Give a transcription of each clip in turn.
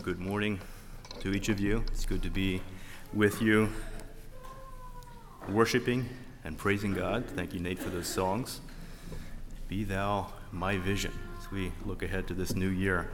Good morning to each of you. It's good to be with you, worshiping and praising God. Thank you, Nate, for those songs. Be thou my vision as we look ahead to this new year.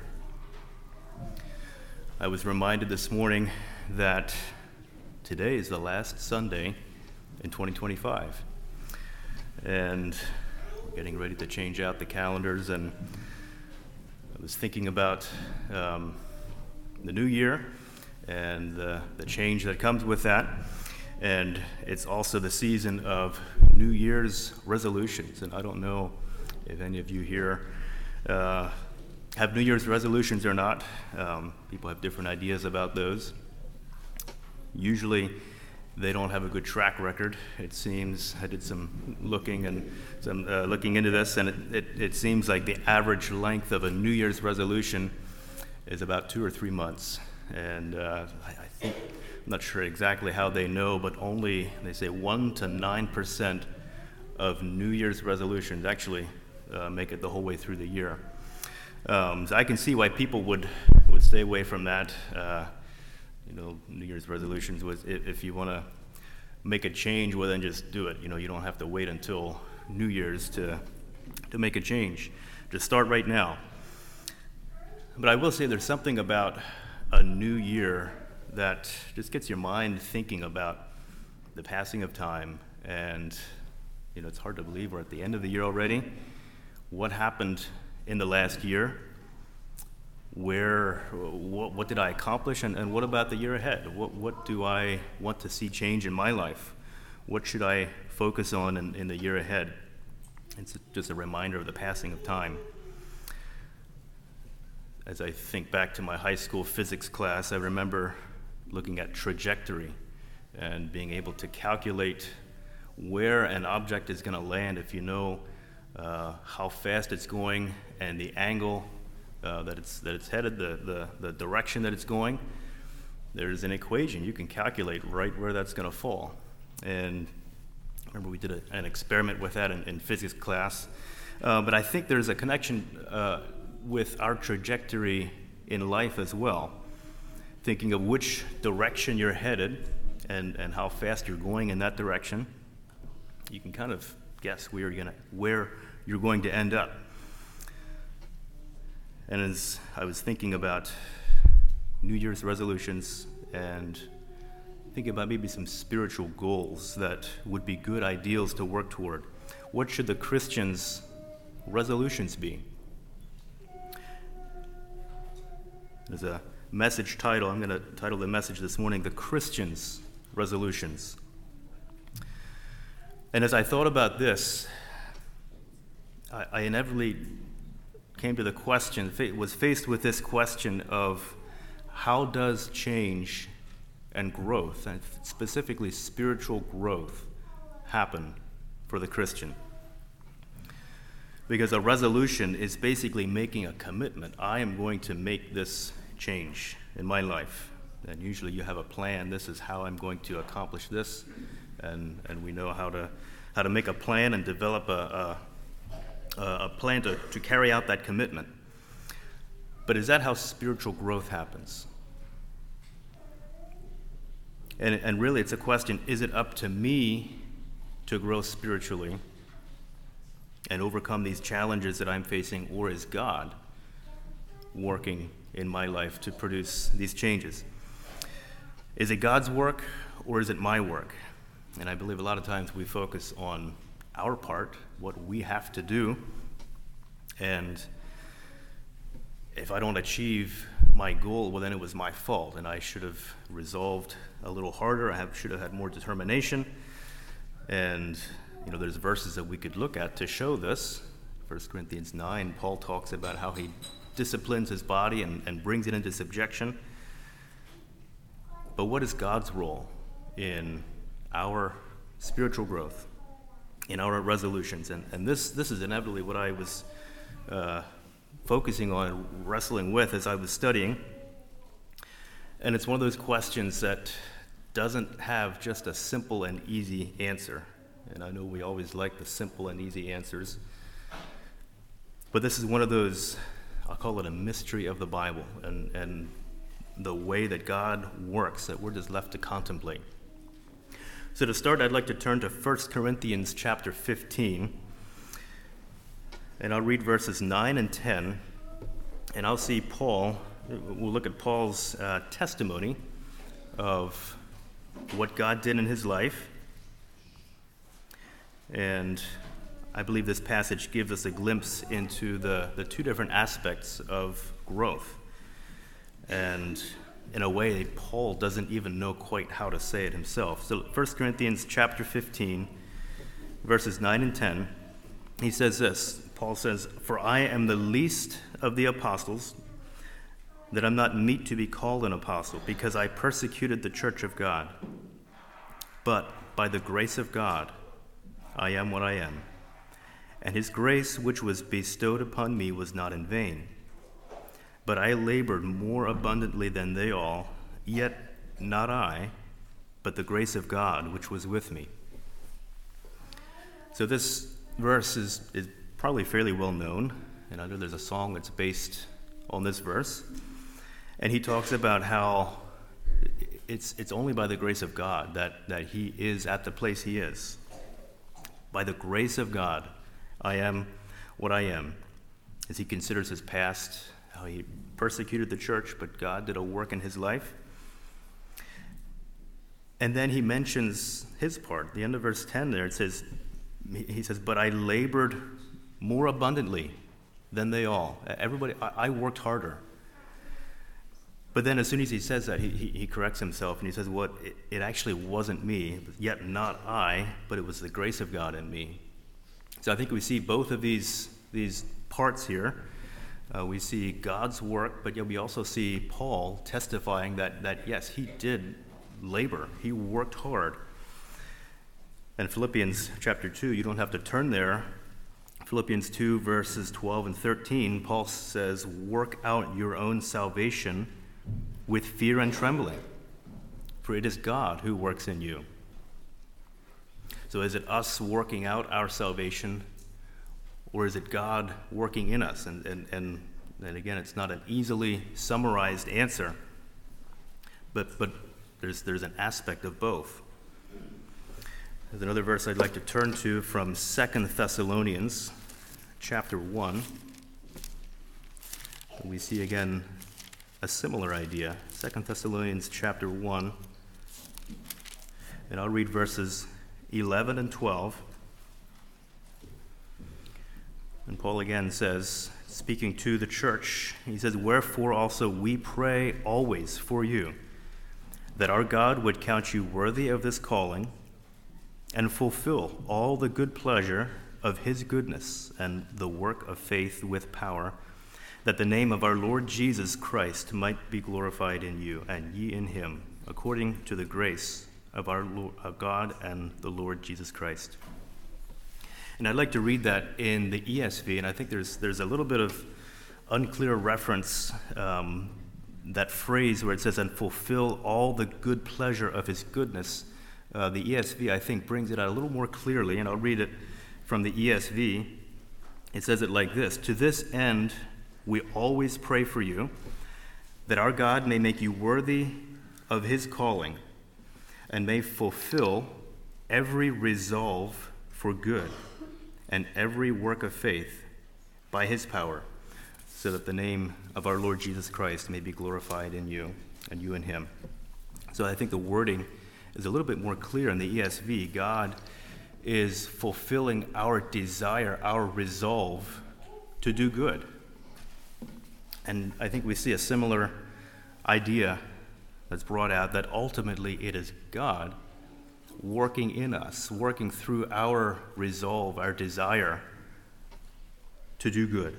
I was reminded this morning that today is the last Sunday in 2025. And we're getting ready to change out the calendars, and I was thinking about the new year and the change that comes with that. And it's also the season of New Year's resolutions. And I don't know if any of you here have New Year's resolutions or not. People have different ideas about those. Usually, they don't have a good track record. It seems I did some looking into this, and it seems like the average length of a New Year's resolution is about 2 or 3 months. And I think, I'm not sure exactly how they know, but only, they say 1 to 9% of New Year's resolutions actually make it the whole way through the year. So I can see why people would stay away from that. New Year's resolutions was if you want to make a change, well, then just do it. You don't have to wait until New Year's to make a change. Just start right now. But I will say there's something about a new year that just gets your mind thinking about the passing of time. And, it's hard to believe we're at the end of the year already. What happened in the last year? What did I accomplish, and what about the year ahead? What do I want to see change in my life? What should I focus on in the year ahead? It's just a reminder of the passing of time. As I think back to my high school physics class, I remember looking at trajectory and being able to calculate where an object is going to land if you know how fast it's going and the angle that it's headed, the direction that it's going. There's an equation. You can calculate right where that's going to fall. And I remember we did an experiment with that in physics class. But I think there's a connection with our trajectory in life as well. Thinking of which direction you're headed and how fast you're going in that direction, you can kind of guess where you're going to end up. And as I was thinking about New Year's resolutions and thinking about maybe some spiritual goals that would be good ideals to work toward, what should the Christian's resolutions be? There's a message title. I'm going to title the message this morning, The Christian's Resolutions. And as I thought about this, I inevitably came to the question, was faced with this question of how does change and growth, and specifically spiritual growth, happen for the Christian? Because a resolution is basically making a commitment. I am going to make this change in my life. And usually you have a plan. This is how I'm going to accomplish this. And we know how to make a plan and develop a plan to carry out that commitment. But is that how spiritual growth happens? And really it's a question, is it up to me to grow spiritually and overcome these challenges that I'm facing, or is God working in my life to produce these changes? Is it God's work, or is it my work? And I believe a lot of times we focus on our part, what we have to do, and if I don't achieve my goal, well, then it was my fault, and I should have resolved a little harder. Should have had more determination. And there's verses that we could look at to show this. 1 Corinthians 9, Paul talks about how he disciplines his body and brings it into subjection. But what is God's role in our spiritual growth, in our resolutions? And this is inevitably what I was focusing on, wrestling with as I was studying. And it's one of those questions that doesn't have just a simple and easy answer. And I know we always like the simple and easy answers. But this is one of those, I'll call it a mystery of the Bible. And the way that God works that we're just left to contemplate. So to start, I'd like to turn to 1 Corinthians chapter 15, and I'll read verses 9 and 10, and I'll see we'll look at Paul's testimony of what God did in his life, and I believe this passage gives us a glimpse into the two different aspects of growth. And in a way, Paul doesn't even know quite how to say it himself. So 1 Corinthians chapter 15, verses 9 and 10, he says this. Paul says, "For I am the least of the apostles, that I'm not meet to be called an apostle, because I persecuted the church of God. But by the grace of God, I am what I am. And his grace which was bestowed upon me was not in vain. But I labored more abundantly than they all, yet not I, but the grace of God which was with me." So this verse is probably fairly well known, and I know there's a song that's based on this verse. And he talks about how it's only by the grace of God that he is at the place he is. By the grace of God, I am what I am. As he considers his past, how he persecuted the church, but God did a work in his life. And then he mentions his part. The end of verse 10 there, he says, "But I labored more abundantly than they all." Everybody, I worked harder. But then as soon as he says that, he corrects himself and he says, it actually wasn't me, yet not I, but it was the grace of God in me. So I think we see both of these parts here. We see God's work, but yet we also see Paul testifying that yes, he did labor. He worked hard. And Philippians chapter 2, you don't have to turn there. Philippians 2, verses 12 and 13, Paul says, "Work out your own salvation with fear and trembling, for it is God who works in you." So is it us working out our salvation, or is it God working in us? And again, it's not an easily summarized answer, but there's an aspect of both. There's another verse I'd like to turn to from 2 Thessalonians chapter 1. We see again a similar idea. 2 Thessalonians chapter 1, and I'll read verses 11 and 12. And Paul again says, speaking to the church, he says, "Wherefore also we pray always for you, that our God would count you worthy of this calling, and fulfill all the good pleasure of his goodness and the work of faith with power, that the name of our Lord Jesus Christ might be glorified in you, and ye in him, according to the grace of our God and the Lord Jesus Christ." And I'd like to read that in the ESV, and I think there's a little bit of unclear reference, that phrase where it says, "and fulfill all the good pleasure of his goodness." The ESV, I think, brings it out a little more clearly, and I'll read it from the ESV. It says it like this: "To this end we always pray for you, that our God may make you worthy of his calling, and may fulfill every resolve for good, and every work of faith by his power, so that the name of our Lord Jesus Christ may be glorified in you, and you in him." So I think the wording is a little bit more clear in the ESV. God is fulfilling our desire, our resolve to do good. And I think we see a similar idea that's brought out, that ultimately it is God working in us, working through our resolve, our desire to do good.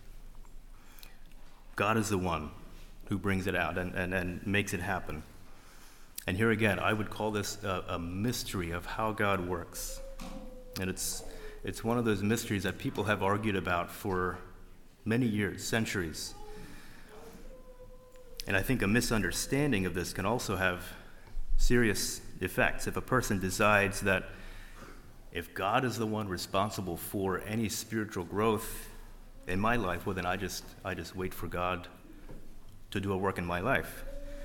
God is the one who brings it out and makes it happen. And here again, I would call this a mystery of how God works. And it's one of those mysteries that people have argued about for many years, centuries. And I think a misunderstanding of this can also have serious effects. If a person decides that if God is the one responsible for any spiritual growth in my life, well, then I just wait for God to do a work in my life.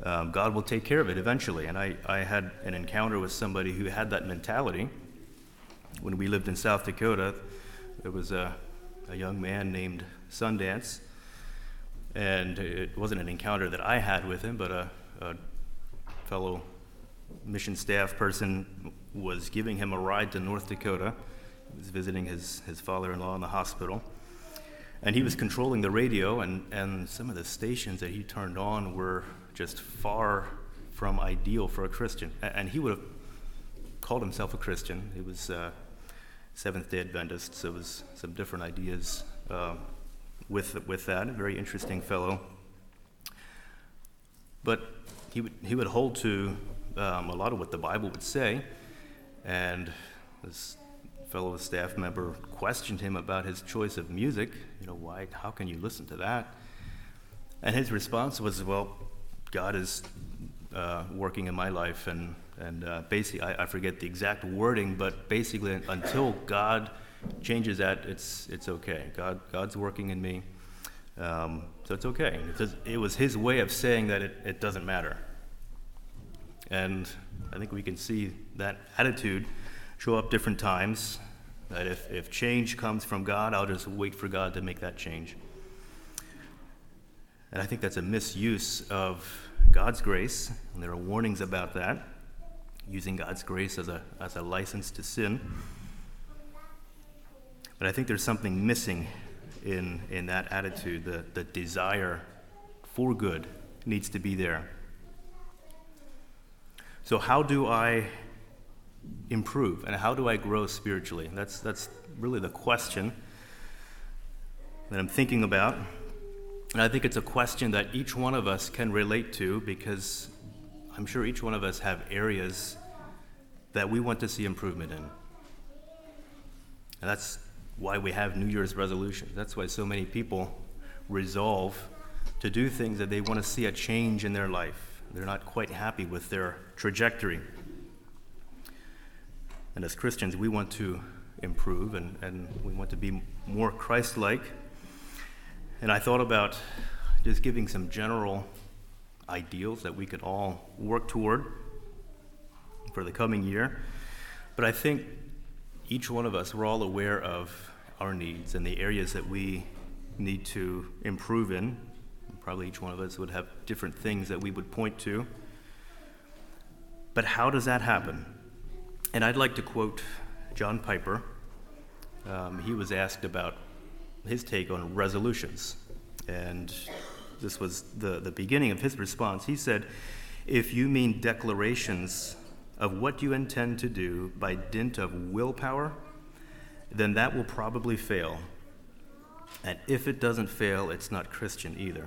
God will take care of it eventually. And I had an encounter with somebody who had that mentality. When we lived in South Dakota, there was a young man named Sundance, and it wasn't an encounter that I had with him, but a fellow mission staff person was giving him a ride to North Dakota. He was visiting his father-in-law in the hospital. And he was controlling the radio, and some of the stations that he turned on were just far from ideal for a Christian. And he would have called himself a Christian. He was Seventh-day Adventist, so it was some different ideas with that. A very interesting fellow. But he would hold to a lot of what the Bible would say, and this fellow staff member questioned him about his choice of music. Why? How can you listen to that? And his response was, well, God is working in my life, and basically, I forget the exact wording, but basically, until God changes that, it's okay. God's working in me, so it's okay. It was his way of saying that it doesn't matter. And I think we can see that attitude show up different times, that if change comes from God, I'll just wait for God to make that change. And I think that's a misuse of God's grace, and there are warnings about that, using God's grace as a license to sin. But I think there's something missing in that attitude. The desire for good needs to be there. So how do I improve, and how do I grow spiritually? That's really the question that I'm thinking about. And I think it's a question that each one of us can relate to, because I'm sure each one of us have areas that we want to see improvement in. And that's why we have New Year's resolutions. That's why so many people resolve to do things that they want to see a change in their life. They're not quite happy with their trajectory. And as Christians, we want to improve, and we want to be more Christ-like. And I thought about just giving some general ideals that we could all work toward for the coming year. But I think each one of us, we're all aware of our needs and the areas that we need to improve in. Probably each one of us would have different things that we would point to. But how does that happen? And I'd like to quote John Piper. He was asked about his take on resolutions. And this was the beginning of his response. He said, "If you mean declarations of what you intend to do by dint of willpower, then that will probably fail. And if it doesn't fail, it's not Christian either."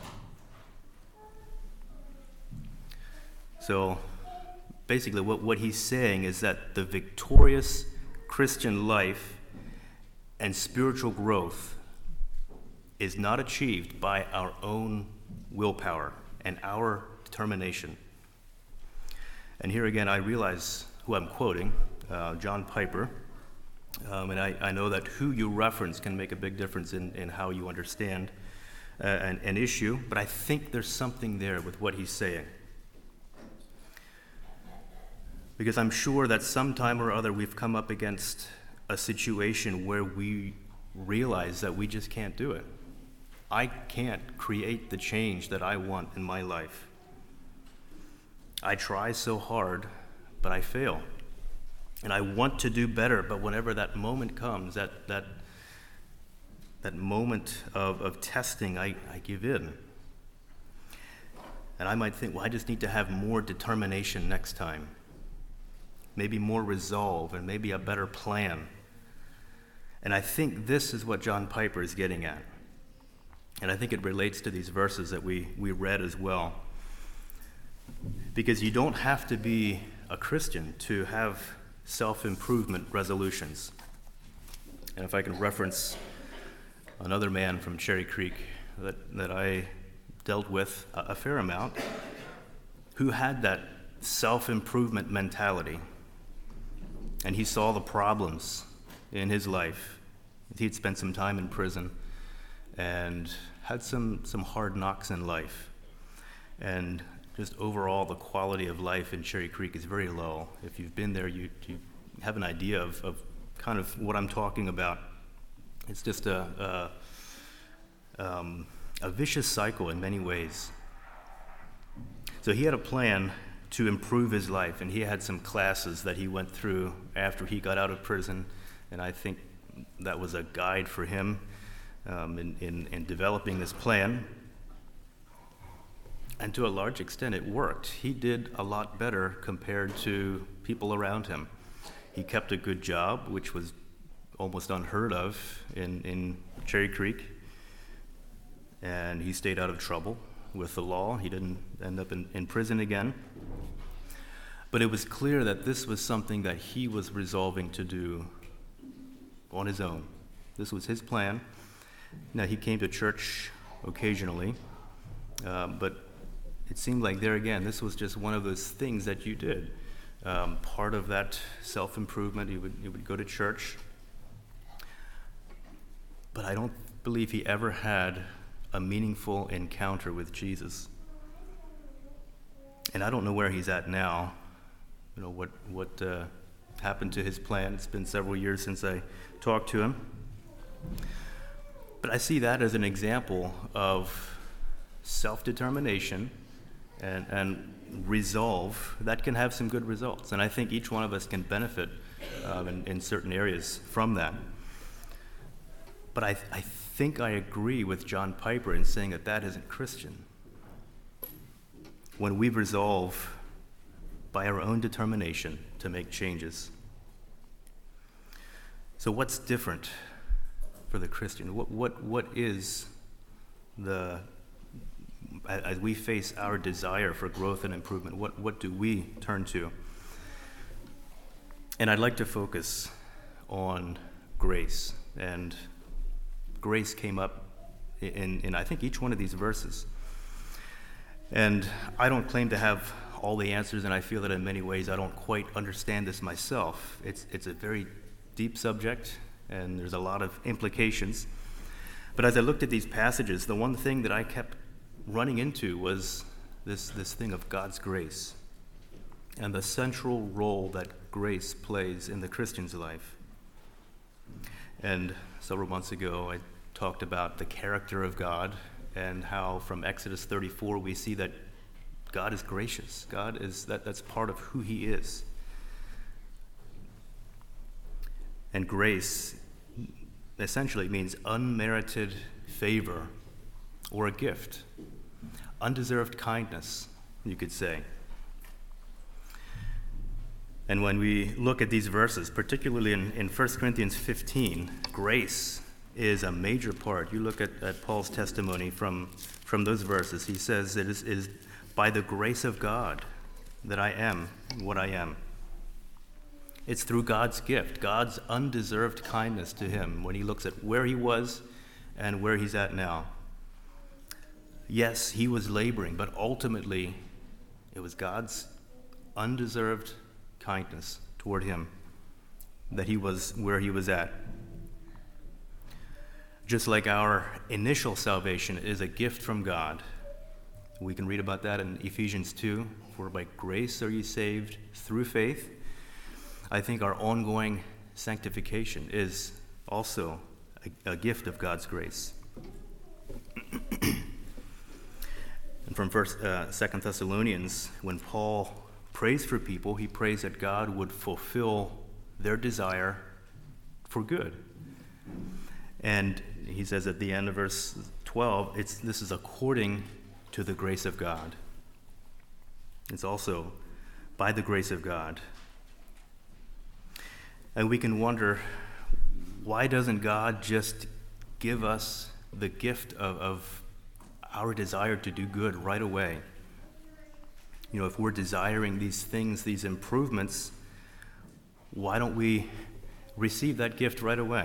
So basically what he's saying is that the victorious Christian life and spiritual growth is not achieved by our own willpower and our determination. And here again, I realize who I'm quoting, John Piper. And I know that who you reference can make a big difference in how you understand an issue, but I think there's something there with what he's saying. Because I'm sure that sometime or other we've come up against a situation where we realize that we just can't do it. I can't create the change that I want in my life. I try so hard, but I fail. And I want to do better, but whenever that moment comes, that moment of testing, I give in. And I might think, well, I just need to have more determination next time. Maybe more resolve, and maybe a better plan. And I think this is what John Piper is getting at. And I think it relates to these verses that we read as well. Because you don't have to be a Christian to have self-improvement resolutions. And if I can reference another man from Cherry Creek that I dealt with a fair amount, who had that self-improvement mentality. And he saw the problems in his life. He'd spent some time in prison and had some hard knocks in life. And just overall the quality of life in Cherry Creek is very low. If you've been there, you have an idea of kind of what I'm talking about. It's just a vicious cycle in many ways. So he had a plan to improve his life, and he had some classes that he went through after he got out of prison, and I think that was a guide for him in developing this plan. And to a large extent, it worked. He did a lot better compared to people around him. He kept a good job, which was almost unheard of in Cherry Creek, and he stayed out of trouble with the law. He didn't end up in prison again. But it was clear that this was something that he was resolving to do on his own. This was his plan. Now, he came to church occasionally, but it seemed like there again, this was just one of those things that you did. Part of that self-improvement, he would go to church. But I don't believe he ever had a meaningful encounter with Jesus. And I don't know where he's at now. You know, what happened to his plan. It's been several years since I talked to him. But I see that as an example of self-determination and resolve that can have some good results. And I think each one of us can benefit in certain areas from that. But I think I agree with John Piper in saying that isn't Christian. When we resolve by our own determination to make changes. So what's different for the Christian? What is as we face our desire for growth and improvement, what do we turn to? And I'd like to focus on grace. And grace came up in I think each one of these verses. And I don't claim to have all the answers, and I feel that in many ways I don't quite understand this myself. It's a very deep subject, and there's a lot of implications. But as I looked at these passages, the one thing that I kept running into was this thing of God's grace and the central role that grace plays in the Christian's life. And several months ago, I talked about the character of God and how from Exodus 34 we see that God is gracious. God is that's part of who he is. And grace essentially means unmerited favor or a gift. Undeserved kindness, you could say. And when we look at these verses, particularly in 1 Corinthians 15, grace is a major part. You look at Paul's testimony from those verses. He says, it is by the grace of God that I am what I am. It's through God's gift, God's undeserved kindness to him when he looks at where he was and where he's at now. Yes, he was laboring, but ultimately it was God's undeserved kindness toward him that he was where he was at. Just like our initial salvation is a gift from God. We can read about that in Ephesians 2, for by grace are you saved through faith. I think our ongoing sanctification is also a gift of God's grace. And from 2 Thessalonians, when Paul prays for people, he prays that God would fulfill their desire for good. And he says at the end of verse 12, this is according to the grace of God. It's also by the grace of God. And we can wonder, why doesn't God just give us the gift of our desire to do good right away? You know, if we're desiring these things, these improvements, why don't we receive that gift right away?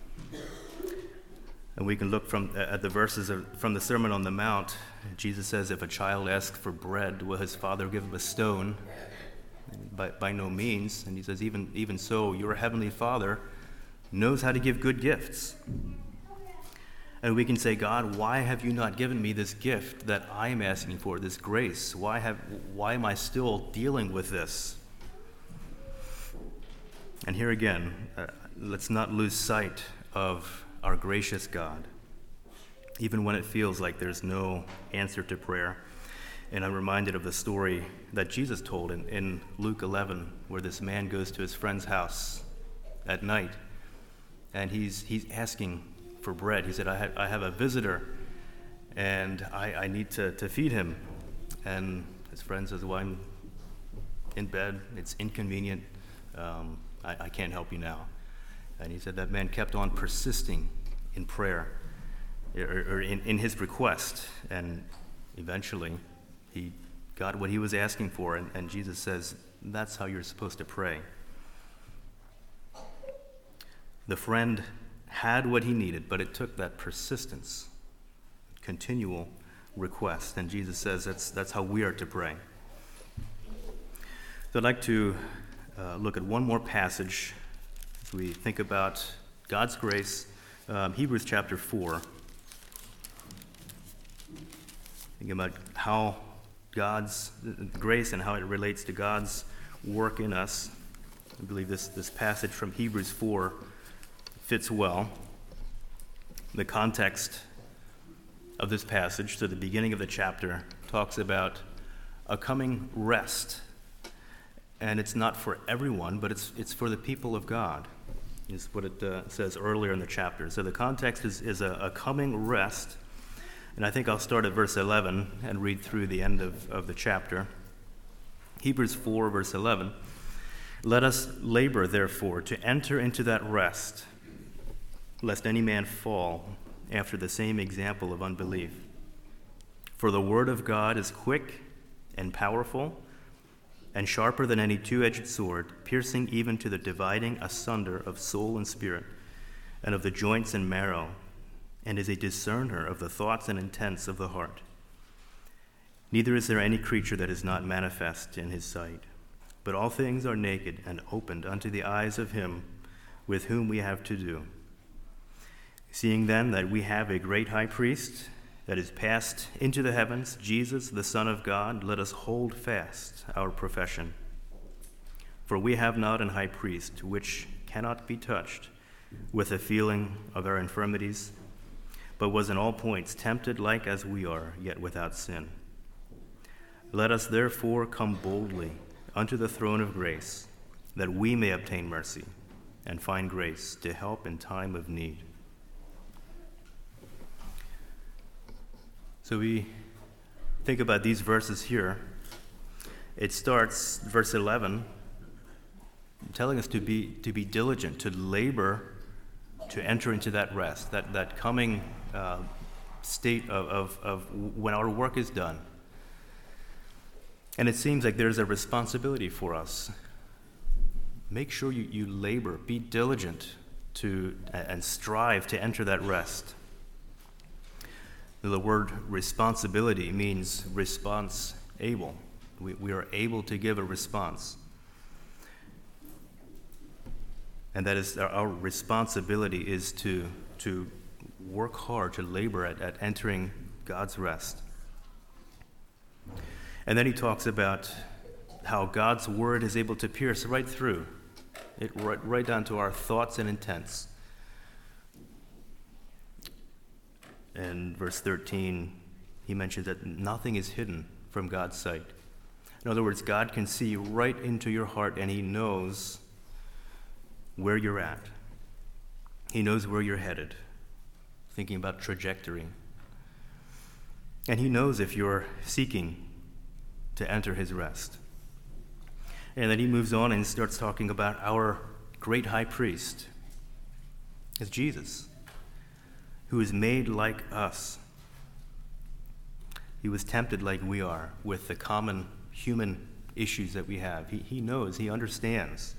And we can look at the verses from the Sermon on the Mount. Jesus says, if a child asks for bread, will his father give him a stone? By no means. And he says, even so, your heavenly Father knows how to give good gifts. And we can say, God, why have you not given me this gift that I am asking for, this grace? Why am I still dealing with this? And here again, let's not lose sight of our gracious God, even when it feels like there's no answer to prayer. And I'm reminded of the story that Jesus told in Luke 11, where this man goes to his friend's house at night, and he's asking for bread. He said, I have a visitor, and I need to feed him. And his friend says, well, I'm in bed. It's inconvenient. I can't help you now. And he said that man kept on persisting in prayer, or in his request, and eventually he got what he was asking for, and Jesus says, that's how you're supposed to pray. The friend had what he needed, but it took that persistence, continual request, and Jesus says that's how we are to pray. So I'd like to look at one more passage as we think about God's grace, Hebrews chapter 4. Thinking about how God's grace and how it relates to God's work in us. I believe this passage from Hebrews 4 fits well. The context of this passage, to the beginning of the chapter, talks about a coming rest. And it's not for everyone, but it's for the people of God, is what it says earlier in the chapter. So the context is a coming rest. And I think I'll start at verse 11 and read through the end of the chapter. Hebrews 4, verse 11. Let us labor, therefore, to enter into that rest, lest any man fall after the same example of unbelief. For the word of God is quick and powerful, and sharper than any two-edged sword, piercing even to the dividing asunder of soul and spirit, and of the joints and marrow, and is a discerner of the thoughts and intents of the heart. Neither is there any creature that is not manifest in his sight, but all things are naked and opened unto the eyes of him with whom we have to do. Seeing then that we have a great high priest that is passed into the heavens, Jesus, the Son of God, let us hold fast our profession. For we have not an high priest which cannot be touched with the feeling of our infirmities, but was in all points tempted like as we are, yet without sin. Let us therefore come boldly unto the throne of grace, that we may obtain mercy and find grace to help in time of need. So we think about these verses here. It starts, verse 11, telling us to be diligent, to labor, to enter into that rest, that coming state of when our work is done. And it seems like there's a responsibility for us. Make sure you labor, be diligent and strive to enter that rest. The word responsibility means response able. We are able to give a response. And that is our responsibility is to work hard, to labor at entering God's rest. And then he talks about how God's word is able to pierce right through, right down to our thoughts and intents. In verse 13, he mentions that nothing is hidden from God's sight. In other words, God can see right into your heart, and he knows where you're at. He knows where you're headed, thinking about trajectory. And he knows if you're seeking to enter his rest. And then he moves on and starts talking about our great high priest. It's Jesus, who is made like us. He was tempted like we are with the common human issues that we have. He knows, he understands.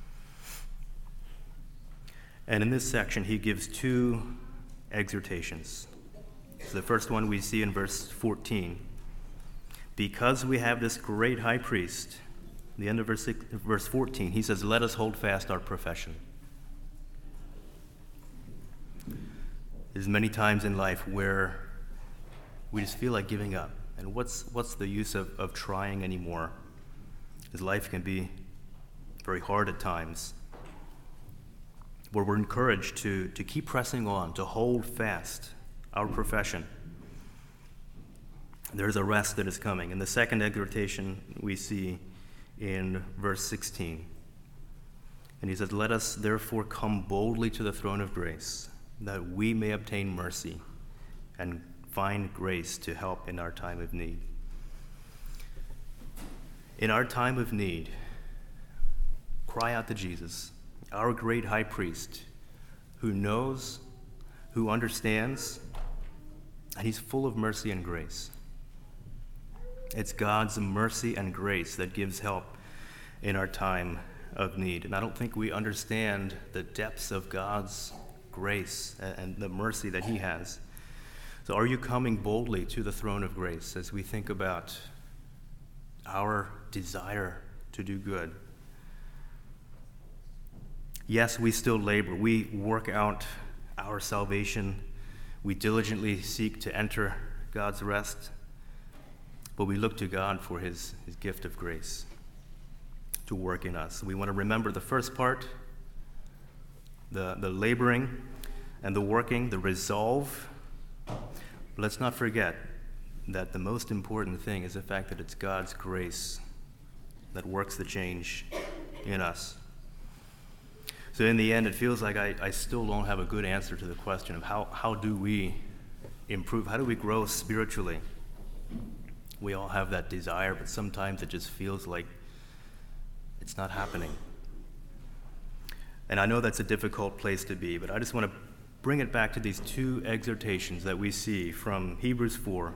And in this section, he gives two exhortations. So the first one we see in verse 14. Because we have this great high priest, the end of verse 14, he says, let us hold fast our profession. There's many times in life where we just feel like giving up. And what's the use of trying anymore? Because life can be very hard at times. But we're encouraged to keep pressing on, to hold fast our profession. There's a rest that is coming. And the second exhortation we see in verse 16. And he says, "Let us therefore come boldly to the throne of grace, that we may obtain mercy and find grace to help in our time of need." In our time of need, cry out to Jesus, our great high priest, who knows, who understands, and he's full of mercy and grace. It's God's mercy and grace that gives help in our time of need. And I don't think we understand the depths of God's grace and the mercy that he has. So are you coming boldly to the throne of grace as we think about our desire to do good? Yes, we still labor. We work out our salvation. We diligently seek to enter God's rest. But we look to God for his gift of grace to work in us. We want to remember the first part, the laboring and the working, the resolve. Let's not forget that the most important thing is the fact that it's God's grace that works the change in us. So in the end, it feels like I still don't have a good answer to the question of how do we improve? How do we grow spiritually? We all have that desire, but sometimes it just feels like it's not happening. And I know that's a difficult place to be, but I just want to bring it back to these two exhortations that we see from Hebrews 4.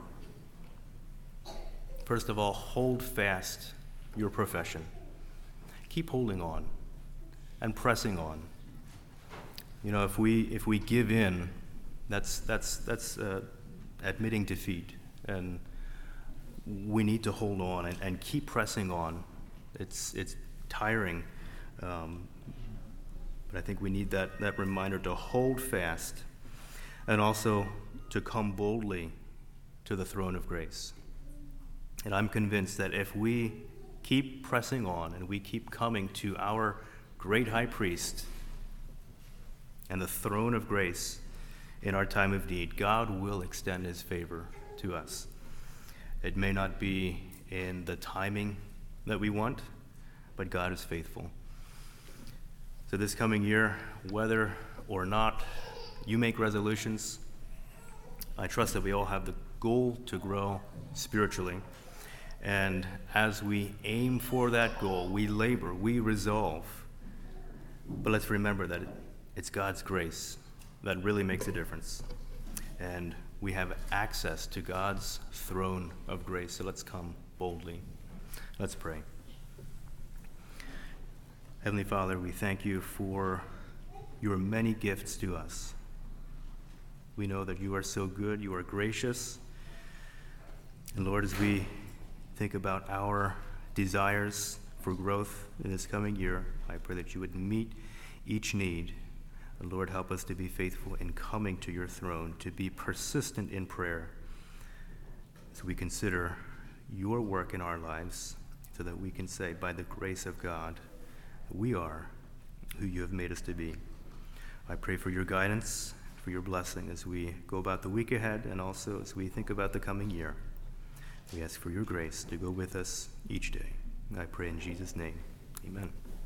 First of all, hold fast your profession. Keep holding on and pressing on. You know, if we give in, that's admitting defeat, and we need to hold on and keep pressing on. It's tiring, but I think we need that reminder to hold fast and also to come boldly to the throne of grace. And I'm convinced that if we keep pressing on and we keep coming to our great high priest and the throne of grace in our time of need, God will extend his favor to us. It may not be in the timing that we want, but God is faithful. So this coming year, whether or not you make resolutions, I trust that we all have the goal to grow spiritually. And as we aim for that goal, we labor, we resolve. But let's remember that it's God's grace that really makes a difference. And we have access to God's throne of grace. So let's come boldly. Let's pray. Heavenly Father, we thank you for your many gifts to us. We know that you are so good, you are gracious. And Lord, as we think about our desires for growth in this coming year, I pray that you would meet each need. And Lord, help us to be faithful in coming to your throne, to be persistent in prayer as we consider your work in our lives, so that we can say, by the grace of God, we are who you have made us to be. I pray for your guidance, for your blessing as we go about the week ahead, and also as we think about the coming year. We ask for your grace to go with us each day. And I pray in Jesus' name, amen.